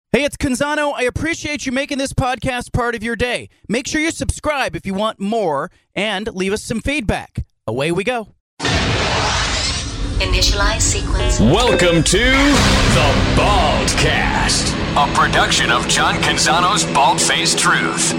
Hey, it's Canzano. I appreciate you making this podcast part of your day. Make sure you subscribe if you want more and leave us some feedback. Away we go. Initialize sequence. Welcome to The Baldcast, a production of John Canzano's Bald-Faced Truth.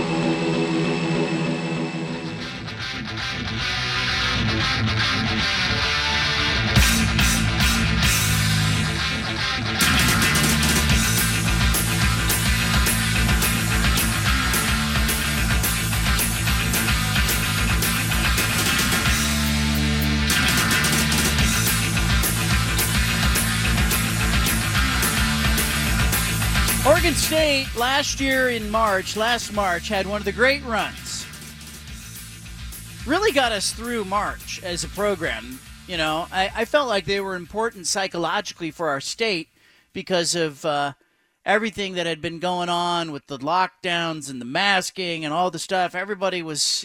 Oregon State last March, had one of the great runs. Really got us through March as a program. You know, I felt like they were important psychologically for our state because of everything that had been going on with the lockdowns and the masking and all the stuff. Everybody was,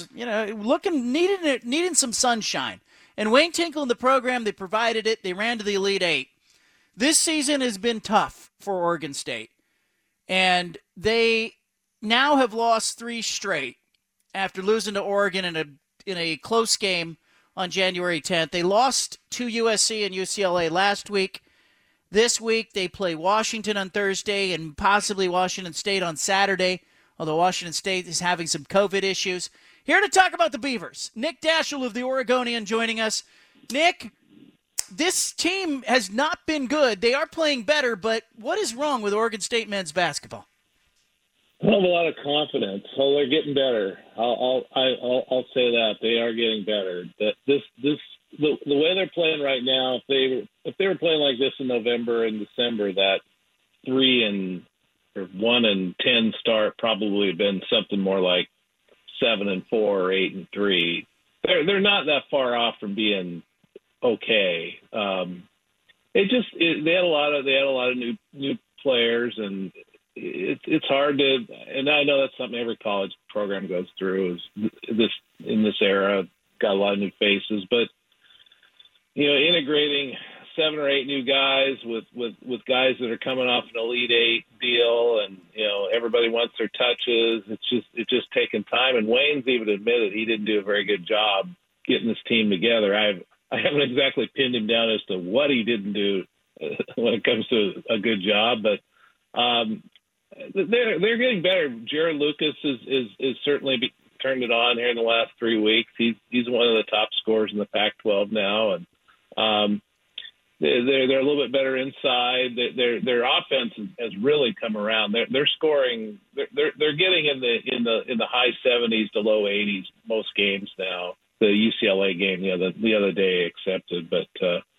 needing some sunshine. And Wayne Tinkle and the program, they provided it. They ran to the Elite Eight. This season has been tough for Oregon State, and they now have lost 3 straight after losing to Oregon in a close game on January 10th. They lost to USC and UCLA last week. This week they play Washington on Thursday and possibly Washington State on Saturday, although Washington State is having some COVID issues. Here to talk about the Beavers, Nick Daschel of the Oregonian joining us. Nick, this team has not been good. They are playing better, but what is wrong with Oregon State men's basketball? I have a lot of confidence. Oh, they're getting better. I'll say that they are getting better. That the way they're playing right now, if they were playing like this in November and December, that 1-10 start probably would have been something more like 7-4 or 8-3. They're not that far off from being okay. They had a lot of new players, and it's hard to. And I know that's something every college program goes through. Is this in this era got a lot of new faces, but integrating 7 or 8 new guys with guys that are coming off an Elite Eight deal, and everybody wants their touches. It's just taking time. And Wayne's even admitted he didn't do a very good job getting this team together. I haven't exactly pinned him down as to what he didn't do when it comes to a good job, but they're getting better. Jared Lucas is certainly turned it on here in the last 3 weeks. He's one of the top scorers in the Pac-12 now, and they're a little bit better inside. Their offense has really come around. They're scoring. They're getting in the high 70s to low 80s most games now. The UCLA game the other day accepted, but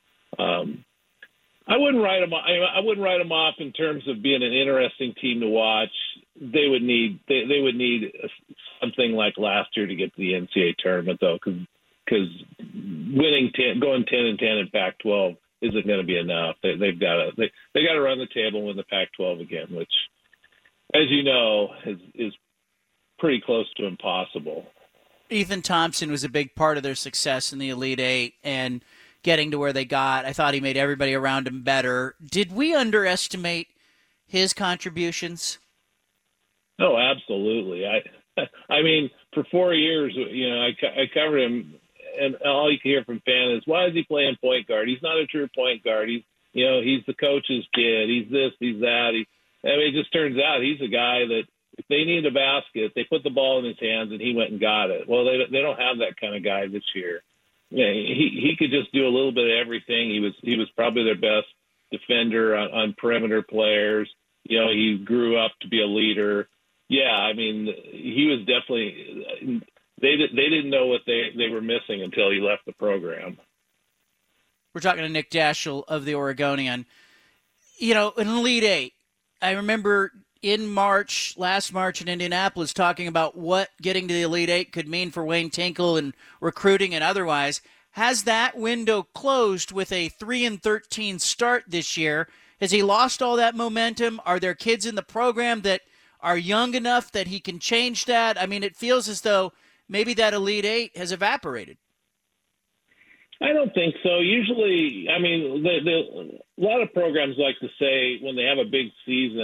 I wouldn't write them. I wouldn't write them off in terms of being an interesting team to watch. They would need something like last year to get to the NCAA tournament, though, because going 10-10 in Pac-12 isn't going to be enough. They got to run the table and win the Pac-12 again, which, as you know, is pretty close to impossible. Ethan Thompson was a big part of their success in the Elite Eight and getting to where they got. I thought he made everybody around him better. Did we underestimate his contributions? Oh, absolutely. I mean, for 4 years, I covered him, and all you can hear from fans is, why is he playing point guard? He's not a true point guard. He's the coach's kid. He's this, he's that. It just turns out he's a guy that, if they need a basket, they put the ball in his hands, and he went and got it. Well, they don't have that kind of guy this year. Yeah, he could just do a little bit of everything. He was probably their best defender on perimeter players. He grew up to be a leader. Yeah, I mean, he was definitely. They didn't know what they were missing until he left the program. We're talking to Nick Daschel of the Oregonian. An Elite Eight. I remember last March in Indianapolis, talking about what getting to the Elite Eight could mean for Wayne Tinkle and recruiting and otherwise. Has that window closed with a 3-13 start this year? Has he lost all that momentum? Are there kids in the program that are young enough that he can change that? I mean, it feels as though maybe that Elite Eight has evaporated. I don't think so. Usually, I mean, a lot of programs like to say when they have a big season,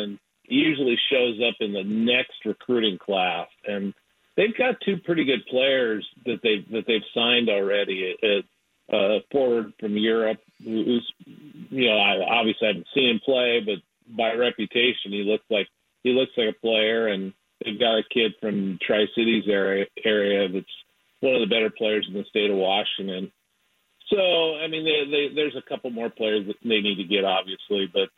usually shows up in the next recruiting class, and they've got two pretty good players that they've signed already. A forward from Europe, who's I obviously haven't seen him play, but by reputation, he looks like a player. And they've got a kid from Tri-Cities area that's one of the better players in the state of Washington. So, I mean, there's a couple more players that they need to get, obviously. But,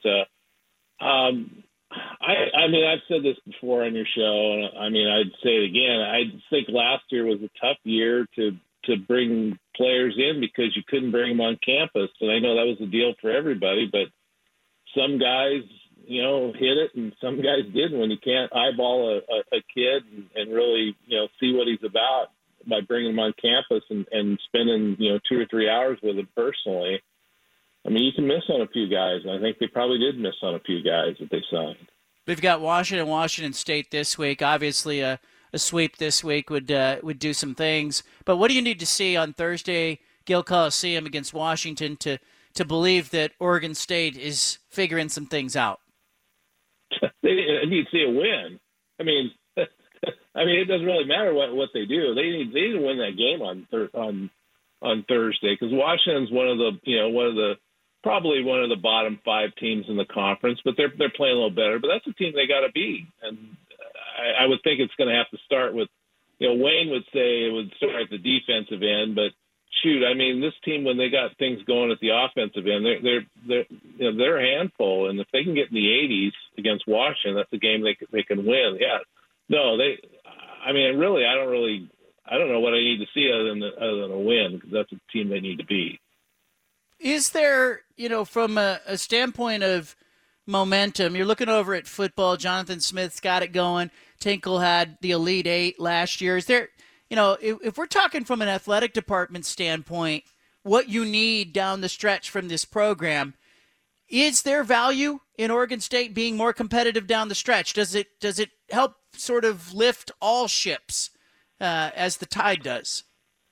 I mean, I've said this before on your show, and I mean, I'd say it again. I think last year was a tough year to bring players in because you couldn't bring them on campus. And I know that was the deal for everybody, but some guys, hit it, and some guys didn't. When you can't eyeball a kid and really, see what he's about by bringing him on campus and spending, 2 or 3 hours with him personally, I mean, you can miss on a few guys. And I think they probably did miss on a few guys that they signed. We've got Washington State this week. Obviously, a sweep this week would do some things. But what do you need to see on Thursday, Gill Coliseum against Washington, to believe that Oregon State is figuring some things out? They need to see a win. I mean, it doesn't really matter what they do. They need to win that game on Thursday, because Washington's probably one of the bottom 5 teams in the conference, but they're playing a little better. But that's a team they got to beat, and I would think it's going to have to start with. Wayne would say it would start at the defensive end, but shoot, I mean, this team, when they got things going at the offensive end, they're a handful, and if they can get in the 80s against Washington, that's a game they can win. Yeah, no, I don't know what I need to see other than a win, because that's a team they need to beat. Is there, from a standpoint of momentum, you're looking over at football, Jonathan Smith's got it going. Tinkle had the Elite Eight last year. Is there, if we're talking from an athletic department standpoint, what you need down the stretch from this program, is there value in Oregon State being more competitive down the stretch? Does it help sort of lift all ships as the tide does?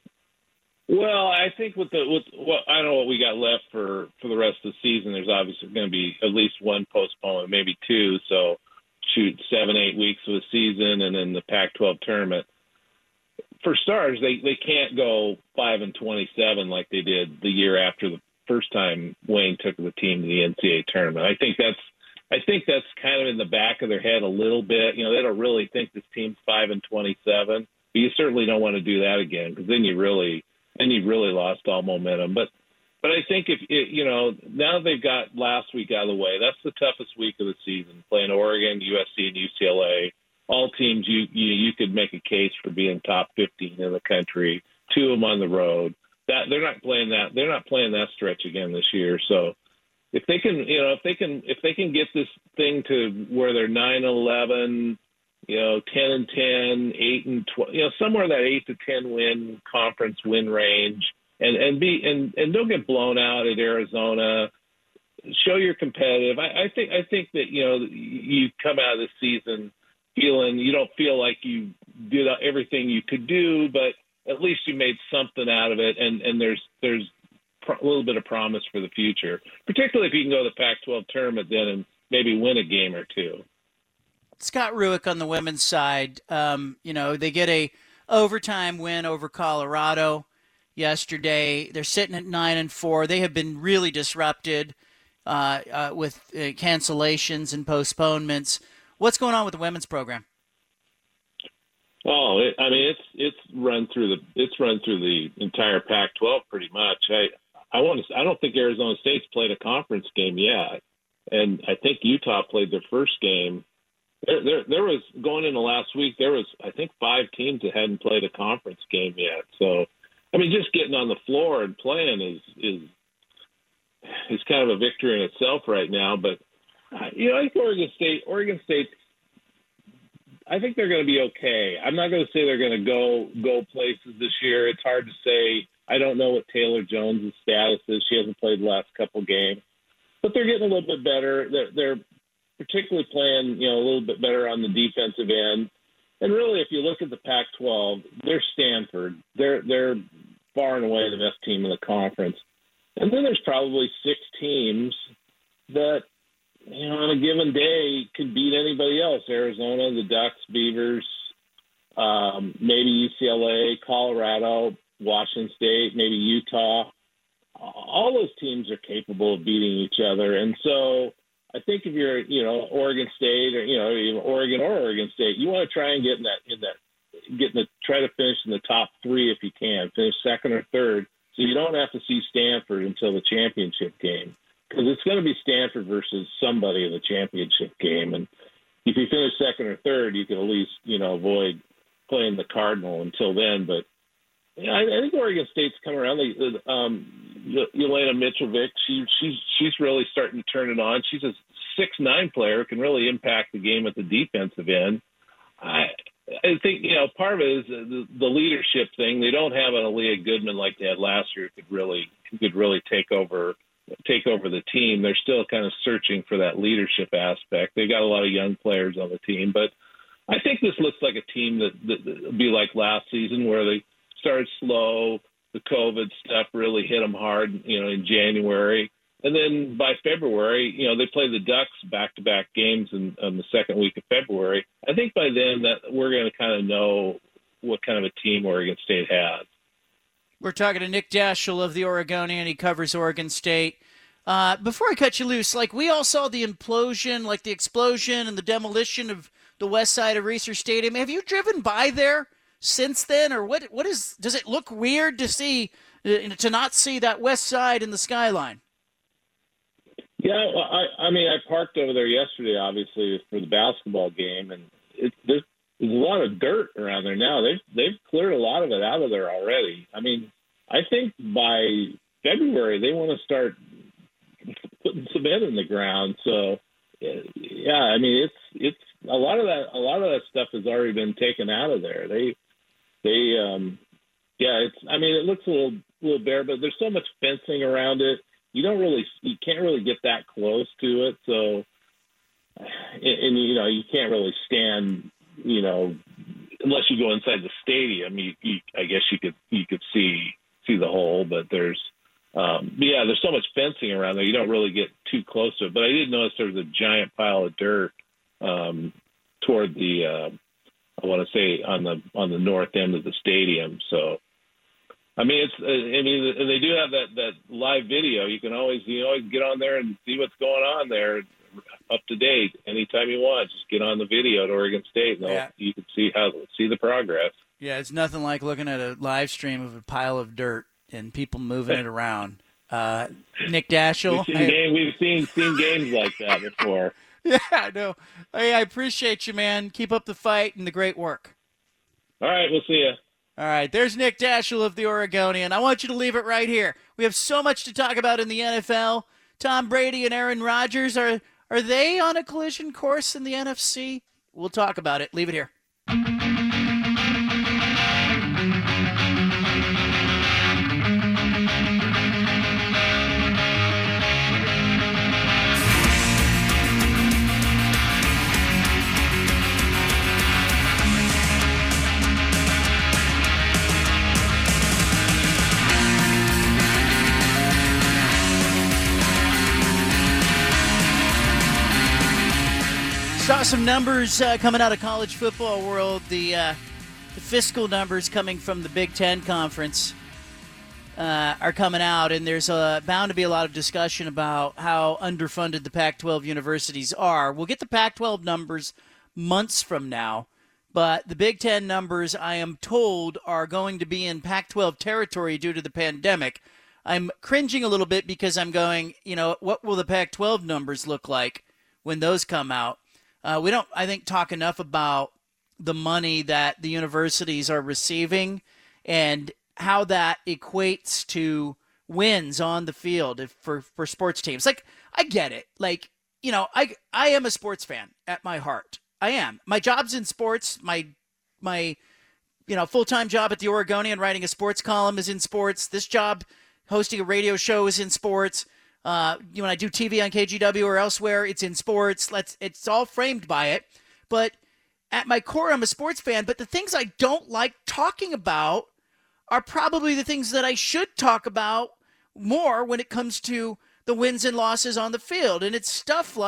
Well, I think I don't know what we got left for the rest of the season. There's obviously going to be at least one postponement, maybe 2. So, 7-8 weeks of the season, and then the Pac-12 tournament. For starters, they can't go 5-27 like they did the year after the first time Wayne took the team to the NCAA tournament. I think that's kind of in the back of their head a little bit. They don't really think this team's 5-27, but you certainly don't want to do that again, because then you really lost all momentum. But I think now they've got last week out of the way, that's the toughest week of the season, playing Oregon, USC, and UCLA. All teams you could make a case for being top 15 in the country. 2 of them on the road. That they're not playing that stretch again this year. So if they can get this thing to where they're 9-11, 10-10, 8-12, somewhere in that 8-10 win conference win range, and don't get blown out at Arizona. Show you're competitive. I think that you come out of this season feeling, you don't feel like you did everything you could do, but at least you made something out of it, and there's a little bit of promise for the future, particularly if you can go to the Pac-12 tournament then and maybe win a game or 2. Scott Rueck on the women's side, they get a overtime win over Colorado yesterday. They're sitting at 9-4. They have been really disrupted with cancellations and postponements. What's going on with the women's program? Oh, it's run through the entire Pac-12 pretty much. I don't think Arizona State's played a conference game yet, and I think Utah played their first game. There was, going into last week, there was, I think, 5 teams that hadn't played a conference game yet. So, just getting on the floor and playing is kind of a victory in itself right now. But I think Oregon State, I think they're going to be okay. I'm not going to say they're going to go places this year. It's hard to say. I don't know what Taylor Jones' status is. She hasn't played the last couple games, but they're getting a little bit better. They're particularly playing, a little bit better on the defensive end. And really, if you look at the Pac-12, they're Stanford. They're far and away the best team in the conference. And then there's probably 6 teams that, on a given day could beat anybody else. Arizona, the Ducks, Beavers, maybe UCLA, Colorado, Washington State, maybe Utah. All those teams are capable of beating each other. And so I think if you're, Oregon State or, even Oregon or Oregon State, you want to try and try to finish in the top three if you can, finish second or third, so you don't have to see Stanford until the championship game, because it's going to be Stanford versus somebody in the championship game. And if you finish second or third, you can at least, avoid playing the Cardinal until then. But I think Oregon State's come around. Elena Mitrovic, she's really starting to turn it on. She's a 6'9" player who can really impact the game at the defensive end. I think, part of it is the leadership thing. They don't have an Aaliyah Goodman like they had last year who could really take over the team. They're still kind of searching for that leadership aspect. They've got a lot of young players on the team, but I think this looks like a team that will be like last season, where they started slow. The COVID stuff really hit them hard, in January. And then by February, they play the Ducks back-to-back games in the second week of February. I think by then that we're going to kind of know what kind of a team Oregon State has. We're talking to Nick Daschel of the Oregonian. He covers Oregon State. Before I cut you loose, we all saw the implosion, the explosion and the demolition of the west side of Reser Stadium. Have you driven by there since then, or does it look weird to see, to not see that west side in the skyline? Yeah, well, I parked over there yesterday, obviously, for the basketball game, and there's a lot of dirt around there now. They've cleared a lot of it out of there already. I think by February they want to start putting cement in the ground. So, yeah, it's a lot of that stuff has already been taken out of there. It looks a little bare, but there's so much fencing around it. You can't really get that close to it. So, and you can't really stand, unless you go inside the stadium. I guess you could see the hole, but there's so much fencing around there. You don't really get too close to it. But I did notice there was a giant pile of dirt toward the I want to say on the north end of the stadium. So. And they do have that live video. You can always get on there and see what's going on there, up to date anytime you want. Just get on the video at Oregon State, and you can see the progress. Yeah, it's nothing like looking at a live stream of a pile of dirt and people moving it around. Nick Daschel, we've seen games like that before. Yeah, no. Hey, I appreciate you, man. Keep up the fight and the great work. All right, we'll see you. All right, there's Nick Daschel of the Oregonian. I want you to leave it right here. We have so much to talk about in the NFL. Tom Brady and Aaron Rodgers, are they on a collision course in the NFC? We'll talk about it. Leave it here. Saw some numbers coming out of college football world. The fiscal numbers coming from the Big Ten Conference are coming out, and there's bound to be a lot of discussion about how underfunded the Pac-12 universities are. We'll get the Pac-12 numbers months from now, but the Big Ten numbers, I am told, are going to be in Pac-12 territory due to the pandemic. I'm cringing a little bit because I'm going, what will the Pac-12 numbers look like when those come out? We don't, I think, talk enough about the money that the universities are receiving and how that equates to wins on the field for sports teams. I get it. I am a sports fan at my heart. I am. My job's in sports. My full-time job at the Oregonian, writing a sports column, is in sports. This job, hosting a radio show, is in sports. When I do TV on KGW or elsewhere, it's in sports. It's all framed by it. But at my core, I'm a sports fan. But the things I don't like talking about are probably the things that I should talk about more when it comes to the wins and losses on the field. And it's stuff like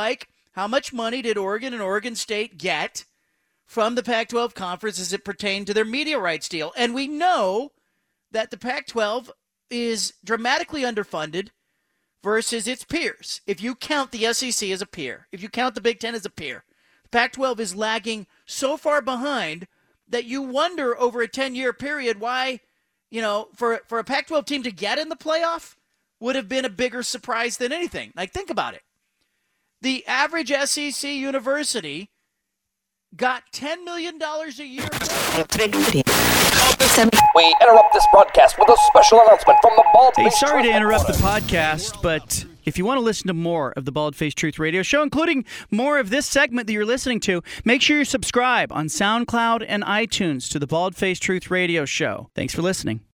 How much money did Oregon and Oregon State get from the Pac-12 conference as it pertained to their media rights deal? And we know that the Pac-12 is dramatically underfunded versus its peers. If you count the SEC as a peer, if you count the Big Ten as a peer, the Pac-12 is lagging so far behind that you wonder over a 10-year period why, for a Pac-12 team to get in the playoff would have been a bigger surprise than anything. Like, think about it. The average SEC university got $10 million a year. We interrupt this broadcast with a special announcement from the Bald Face. Hey, sorry to interrupt the podcast, but if you want to listen to more of the Bald Face Truth Radio Show, including more of this segment that you're listening to, make sure you subscribe on SoundCloud and iTunes to the Bald Face Truth Radio Show. Thanks for listening.